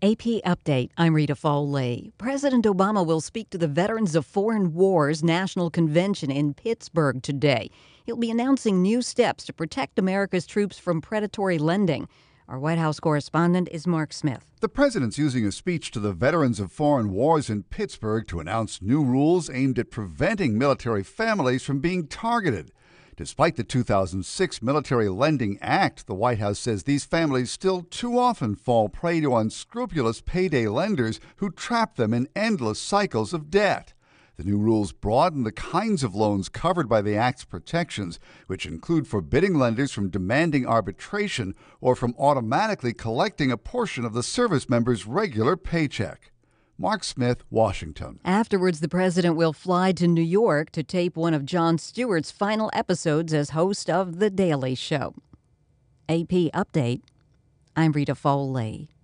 AP Update. I'm Rita Foley. President Obama will speak to the Veterans of Foreign Wars National Convention in Pittsburgh today. He'll be announcing new steps to protect America's troops from predatory lending. Our White House correspondent is Mark Smith. The president's using a speech to the Veterans of Foreign Wars in Pittsburgh to announce new rules aimed at preventing military families from being targeted. Despite the 2006 Military Lending Act, the White House says these families still too often fall prey to unscrupulous payday lenders who trap them in endless cycles of debt. The new rules broaden the kinds of loans covered by the Act's protections, which include forbidding lenders from demanding arbitration or from automatically collecting a portion of the service member's regular paycheck. Mark Smith, Washington. Afterwards, the president will fly to New York to tape one of Jon Stewart's final episodes as host of The Daily Show. AP Update. I'm Rita Foley.